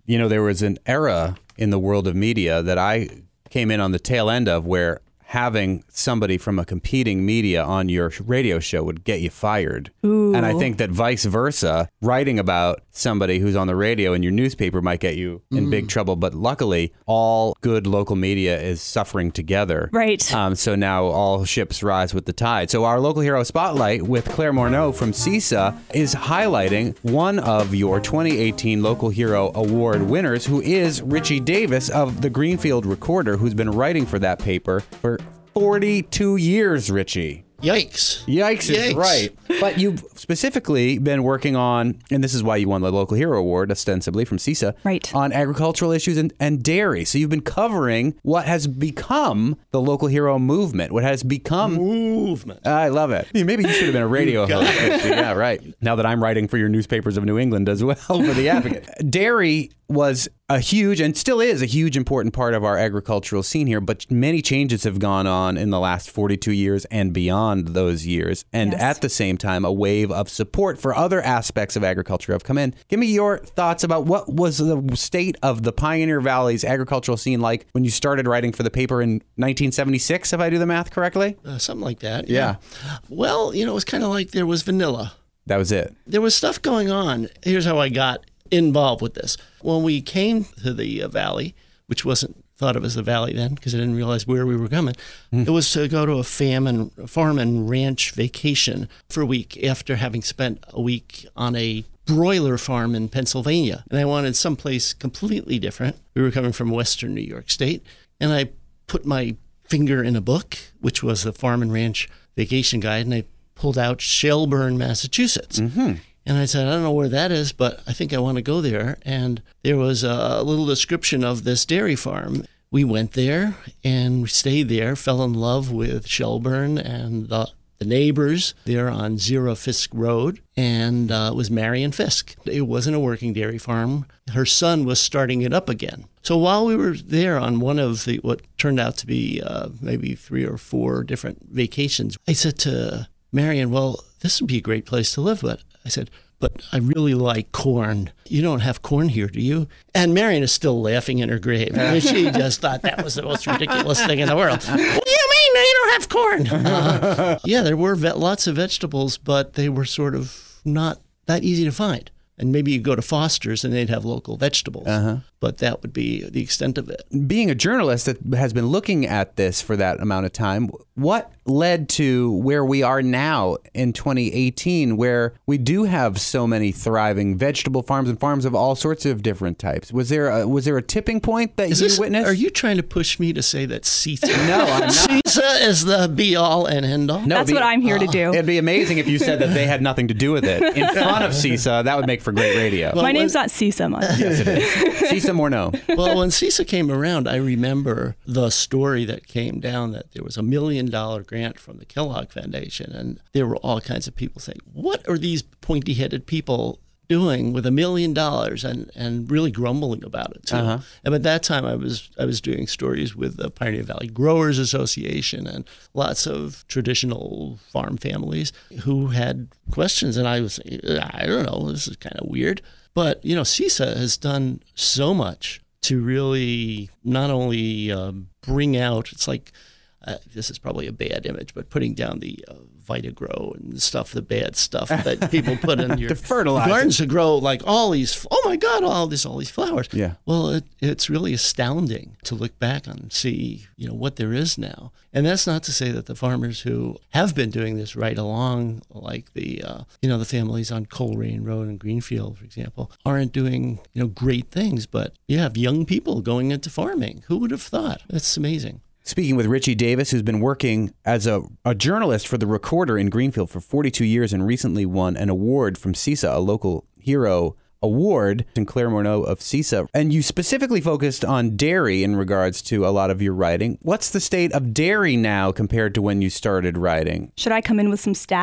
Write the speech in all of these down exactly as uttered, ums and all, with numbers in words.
You know, there was an era in the world of media that I came in on the tail end of where having somebody from a competing media on your radio show would get you fired. Ooh. And I think that vice versa, writing about somebody who's on the radio in your newspaper might get you in mm. big trouble. But luckily, all good local media is suffering together. Right. Um, so now all ships rise with the tide. So our Local Hero Spotlight with Claire Morneau from CISA is highlighting one of your twenty eighteen Local Hero Award winners, who is Richie Davis of the Greenfield Recorder, who's been writing for that paper for forty-two years, Richie. Yikes. Yikes is Yikes. right. But you've specifically been working on, and this is why you won the Local Hero Award, ostensibly from CISA, right. on agricultural issues and, and dairy. So you've been covering what has become the Local Hero movement, what has become... Movement. I love it. Maybe you should have been a radio host. Richie. Yeah, right. Now that I'm writing for your newspapers of New England as well for The Advocate. Dairy was a huge, and still is a huge important part of our agricultural scene here, but many changes have gone on in the last forty-two years and beyond those years. And yes. at the same time, a wave of support for other aspects of agriculture have come in. Give me your thoughts about what was the state of the Pioneer Valley's agricultural scene like when you started writing for the paper in nineteen seventy-six, if I do the math correctly? Uh, something like that. Yeah. yeah. Well, you know, it was kind of like there was vanilla. That was it. There was stuff going on. Here's how I got involved with this. When we came to the uh, valley, which wasn't thought of as the valley then because I didn't realize where we were coming, mm. it was to go to a farm and, farm and ranch vacation for a week after having spent a week on a broiler farm in Pennsylvania. And I wanted someplace completely different. We were coming from Western New York State, and I put my finger in a book, which was the Farm and Ranch Vacation Guide, and I pulled out Shelburne, Massachusetts. Mm-hmm. And I said, I don't know where that is, but I think I want to go there. And there was a little description of this dairy farm. We went there and we stayed there, fell in love with Shelburne and the, the neighbors there on Zero Fisk Road. And uh, it was Marion Fisk. It wasn't a working dairy farm. Her son was starting it up again. So while we were there on one of the what turned out to be uh, maybe three or four different vacations, I said to Marion, well, this would be a great place to live, but I said, but I really like corn. You don't have corn here, do you? And Marion is still laughing in her grave. I mean, she just thought that was the most ridiculous thing in the world. What do you mean you don't have corn? Uh, yeah, there were ve- lots of vegetables, but they were sort of not that easy to find. And maybe you go to Foster's and they'd have local vegetables. Uh-huh. But that would be the extent of it. Being a journalist that has been looking at this for that amount of time, what led to where we are now in twenty eighteen, where we do have so many thriving vegetable farms and farms of all sorts of different types? Was there a, was there a tipping point that is you this, witnessed? Are you trying to push me to say that CISA? No, I'm not. CISA is the be-all and end-all? No, That's be, what I'm here uh, to do. It'd be amazing if you said that they had nothing to do with it. In front of CISA, that would make for great radio. Well, My when, name's not CISA, Mike. Yes, it is. CISA Morneau. Well, when CISA came around, I remember the story that came down that there was a million dollar grant from the Kellogg Foundation, and there were all kinds of people saying, what are these pointy-headed people doing with a million dollars, and and really grumbling about it too. Uh-huh. And at that time, I was I was doing stories with the Pioneer Valley Growers Association and lots of traditional farm families who had questions, and I was I don't know, this is kind of weird, but you know, CISA has done so much to really not only uh, bring out, it's like, uh, this is probably a bad image, but putting down the uh, Vitagrow and stuff, the bad stuff that people put in your gardens to grow like all these, oh my God, all this, all these flowers. Yeah. Well, it, it's really astounding to look back on and see, you know, what there is now. And that's not to say that the farmers who have been doing this right along, like the, uh, you know, the families on Coleraine Road and Greenfield, for example, aren't doing, you know, great things. But you have young people going into farming. Who would have thought? That's amazing. Speaking with Richie Davis, who's been working as a, a journalist for the Recorder in Greenfield for forty-two years and recently won an award from CISA, a Local Hero Award, and Claire Morneau of CISA. And you specifically focused on dairy in regards to a lot of your writing. What's the state of dairy now compared to when you started writing? Should I come in with some stats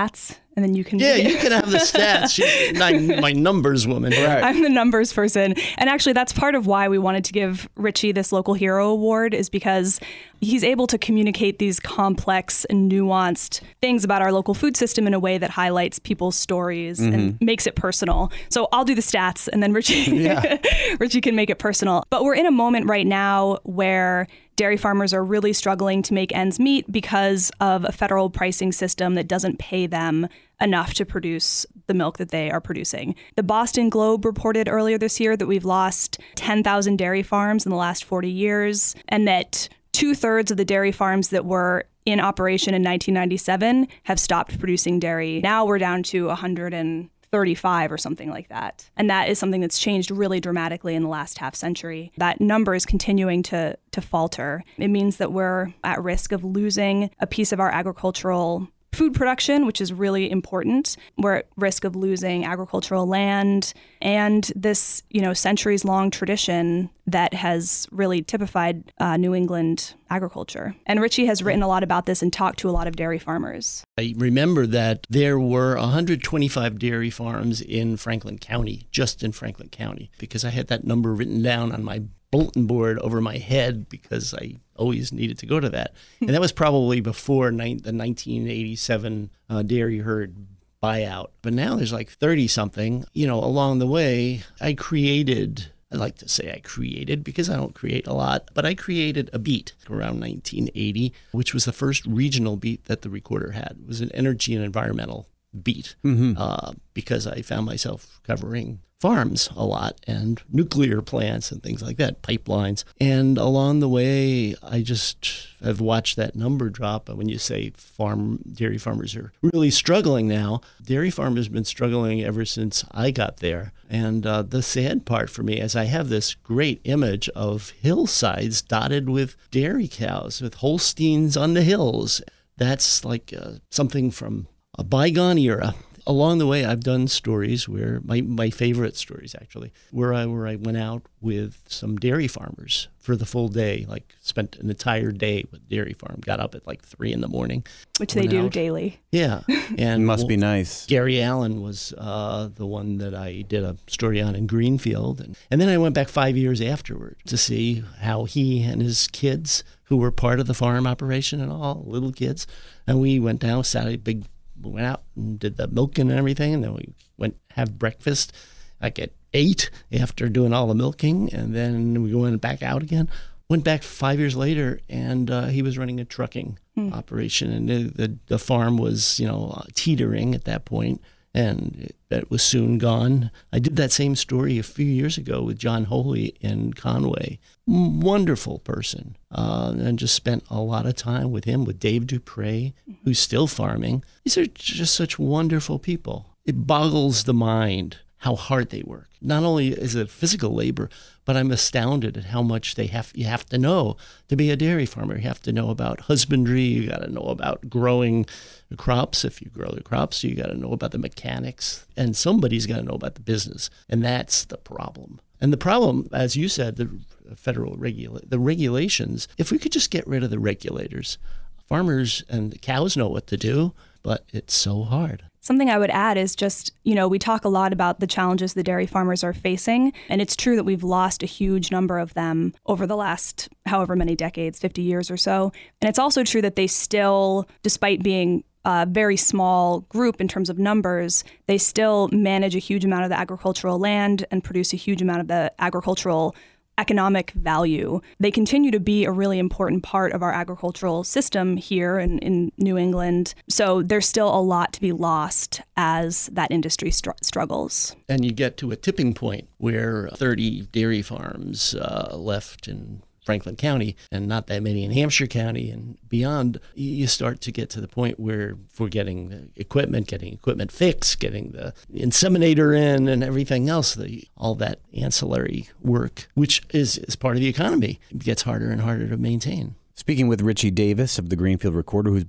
and then you can. Yeah, you can have the stats. She's my, my numbers woman. Right. I'm the numbers person. And actually, that's part of why we wanted to give Richie this Local Hero Award, is because he's able to communicate these complex and nuanced things about our local food system in a way that highlights people's stories mm-hmm. and makes it personal. So I'll do the stats, and then Richie, yeah. Richie can make it personal. But we're in a moment right now where dairy farmers are really struggling to make ends meet because of a federal pricing system that doesn't pay them enough to produce the milk that they are producing. The Boston Globe reported earlier this year that we've lost ten thousand dairy farms in the last forty years, and that two-thirds of the dairy farms that were in operation in nineteen ninety-seven have stopped producing dairy. Now we're down to one hundred thirty-five or something like that. And that is something that's changed really dramatically in the last half century. That number is continuing to, to falter. It means that we're at risk of losing a piece of our agricultural food production, which is really important. We're at risk of losing agricultural land and this, you know, centuries-long tradition that has really typified uh, New England agriculture. And Richie has written a lot about this and talked to a lot of dairy farmers. I remember that there were one hundred twenty-five dairy farms in Franklin County, just in Franklin County, because I had that number written down on my bulletin board over my head because I always needed to go to that. And that was probably before ni- the nineteen eighty-seven uh, dairy herd buyout. But now there's like thirty-something. You know, along the way, I created, I like to say I created because I don't create a lot, but I created a beat around nineteen eighty, which was the first regional beat that the Recorder had. It was an energy and environmental beat mm-hmm. uh, because I found myself covering farms a lot and nuclear plants and things like that, pipelines. And along the way, I just have watched that number drop. When you say farm dairy farmers are really struggling now, dairy farmers have been struggling ever since I got there. And uh, the sad part for me is I have this great image of hillsides dotted with dairy cows, with Holsteins on the hills. That's like uh, something from a bygone era. Along the way, I've done stories where, my, my favorite stories actually, where I where I went out with some dairy farmers for the full day, like spent an entire day with dairy farm, got up at like three in the morning. Which they do out. daily. Yeah. And it must well, be nice. Gary Allen was uh, the one that I did a story on in Greenfield. And, and then I went back five years afterward to see how he and his kids, who were part of the farm operation and all, little kids, and we went down, sat at a big We went out and did the milking and everything, and then we went have breakfast like at eight after doing all the milking, and then we went back out again. Went back five years later, and uh, he was running a trucking hmm. operation, and the, the the farm was, you know, teetering at that point, and it, it was soon gone. I did that same story a few years ago with John Holy in Conway. Wonderful person, uh, and just spent a lot of time with him, with Dave Dupre, who's still farming. These are just such wonderful people. It boggles the mind how hard they work. Not only is it physical labor, but I'm astounded at how much they have. You have to know to be a dairy farmer. You have to know about husbandry. You got to know about growing the crops. If you grow the crops, you got to know about the mechanics, and somebody's got to know about the business. And that's the problem. And the problem, as you said, the federal regula- the regulations. If we could just get rid of the regulators, farmers and the cows know what to do, but it's so hard. Something I would add is just, you know, we talk a lot about the challenges the dairy farmers are facing, and it's true that we've lost a huge number of them over the last however many decades, fifty years or so. And it's also true that they still, despite being a very small group in terms of numbers, they still manage a huge amount of the agricultural land and produce a huge amount of the agricultural economic value. They continue to be a really important part of our agricultural system here in, in New England. So there's still a lot to be lost as that industry str- struggles. And you get to a tipping point where thirty dairy farms uh, left in Franklin County and not that many in Hampshire County and beyond. You start to get to the point where for getting the equipment, getting equipment fixed, getting the inseminator in and everything else, the, all that ancillary work, which is, is part of the economy, it gets harder and harder to maintain. Speaking with Richie Davis of the Greenfield Recorder, who's been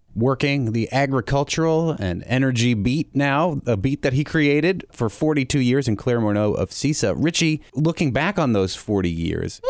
working the agricultural and energy beat now, a beat that he created for forty-two years in Claire Morneau of CISA. Richie, looking back on those forty years,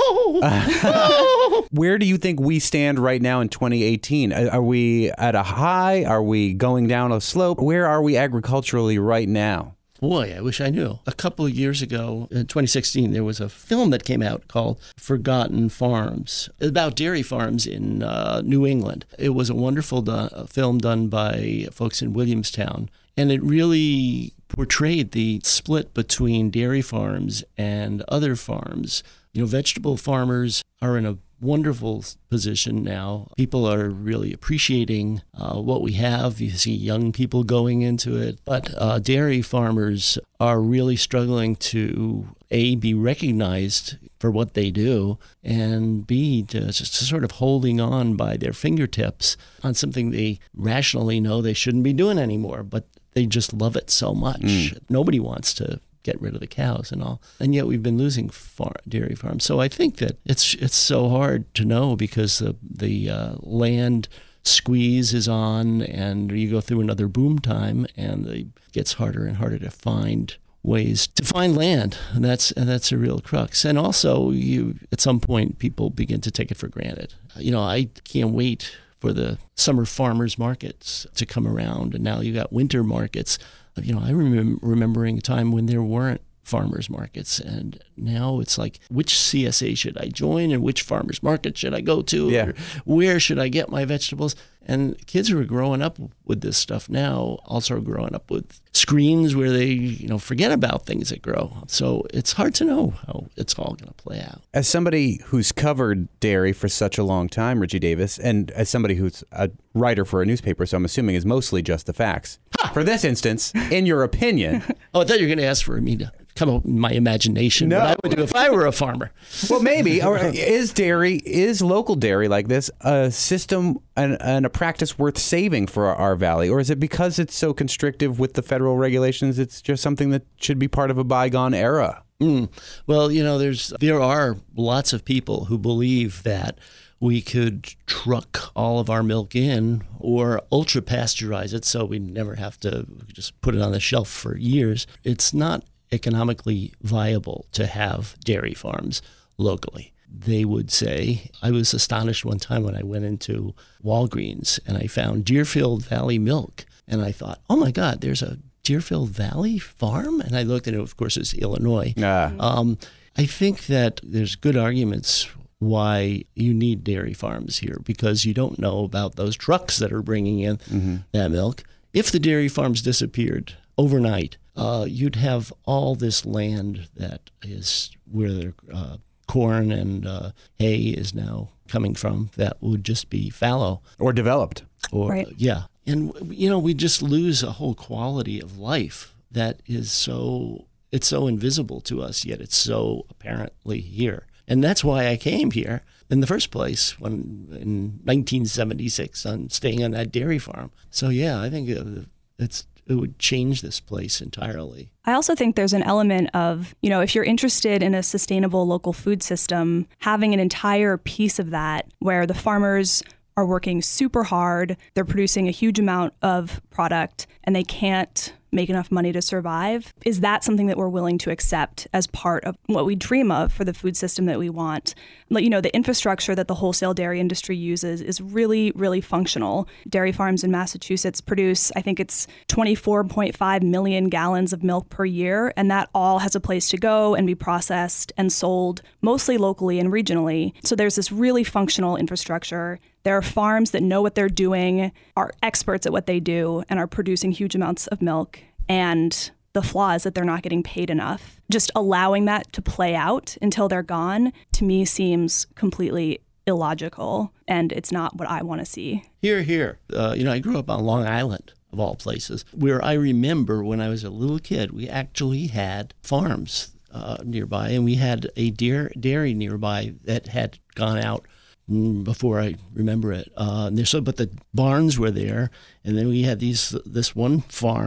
uh, where do you think we stand right now in twenty eighteen? Are we at a high? Are we going down a slope? Where are we agriculturally right now? Boy, I wish I knew. A couple of years ago, in twenty sixteen, there was a film that came out called Forgotten Farms, about dairy farms in uh, New England. It was a wonderful do- film done by folks in Williamstown, and it really portrayed the split between dairy farms and other farms. You know, vegetable farmers are in a wonderful position now. People are really appreciating uh, what we have. You see young people going into it. But uh, dairy farmers are really struggling to, A, be recognized for what they do, and B, to, just sort of holding on by their fingertips on something they rationally know they shouldn't be doing anymore, but they just love it so much. Mm. Nobody wants to get rid of the cows and all. And yet we've been losing far, dairy farms. So I think that it's it's so hard to know because the, the uh, land squeeze is on, and you go through another boom time, and it gets harder and harder to find ways to find land. And that's and that's a real crux. And also, you at some point, people begin to take it for granted. You know, I can't wait for the summer farmers markets to come around, and now you got winter markets. You know, I remember remembering a time when there weren't farmers markets, and now it's like, which C S A should I join, and which farmers market should I go to? Yeah. Or where should I get my vegetables? And kids who are growing up with this stuff now also are growing up with screens where they, you know, forget about things that grow. So it's hard to know how it's all going to play out. As somebody who's covered dairy for such a long time, Richie Davis, and as somebody who's a writer for a newspaper, so I'm assuming is mostly just the facts. For this instance, in your opinion... Oh, I thought you were going to ask for me to come up with my imagination. No. What I would do if I were a farmer. Well, maybe. Or is dairy, is local dairy like this a system and, and a practice worth saving for our, our valley? Or is it because it's so constrictive with the federal regulations, it's just something that should be part of a bygone era? Mm. Well, you know, there's there are lots of people who believe that we could truck all of our milk in or ultra pasteurize it so we never have to just put it on the shelf for years. It's not economically viable to have dairy farms locally. They would say, I was astonished one time when I went into Walgreens and I found Deerfield Valley milk. And I thought, oh my God, there's a Deerfield Valley farm? And I looked at it, of course, it's Illinois. Ah. Um, I think that there's good arguments why you need dairy farms here, because you don't know about those trucks that are bringing in mm-hmm. that milk. If the dairy farms disappeared overnight, uh, you'd have all this land that is where the uh, corn and uh, hay is now coming from that would just be fallow. Or developed. Or right. Yeah. And, you know, we just lose a whole quality of life that is so, it's so invisible to us, yet it's so apparently here. And that's why I came here in the first place when in nineteen seventy-six on staying on that dairy farm. So, yeah, I think it's it would change this place entirely. I also think there's an element of, you know, if you're interested in a sustainable local food system, having an entire piece of that where the farmers are working super hard, they're producing a huge amount of product, and they can't make enough money to survive. Is that something that we're willing to accept as part of what we dream of for the food system that we want? Like, you know, the infrastructure that the wholesale dairy industry uses is really, really functional. Dairy farms in Massachusetts produce, I think it's twenty-four point five million gallons of milk per year, and that all has a place to go and be processed and sold mostly locally and regionally. So there's this really functional infrastructure. There are farms that know what they're doing, are experts at what they do, and are producing huge amounts of milk. And the flaw is that they're not getting paid enough. Just allowing that to play out until they're gone, to me, seems completely illogical, and it's not what I want to see. Here, here. Uh, you know, I grew up on Long Island, of all places, where I remember when I was a little kid, we actually had farms uh, nearby, and we had a deer, dairy nearby that had gone out before I remember it. Uh, and so, but the barns were there, and then we had these this one farm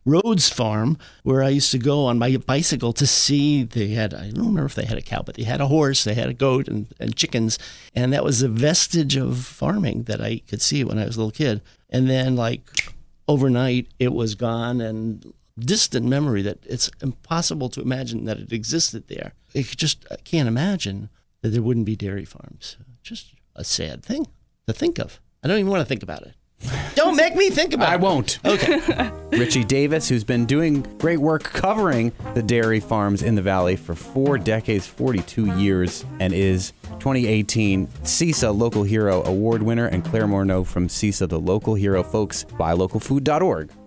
Rhodes Farm, where I used to go on my bicycle to see. They had, I don't remember if they had a cow, but they had a horse, they had a goat and, and chickens. And that was a vestige of farming that I could see when I was a little kid. And then like overnight, it was gone, and distant memory that it's impossible to imagine that it existed there. It just, I can't imagine that there wouldn't be dairy farms. Just a sad thing to think of. I don't even want to think about it. Don't make me think about it. I won't. Okay. Richie Davis, who's been doing great work covering the dairy farms in the Valley for four decades, forty-two years, and is twenty eighteen CISA Local Hero Award winner, and Claire Morneau from CISA, the Local Hero. Folks, buy local food dot org.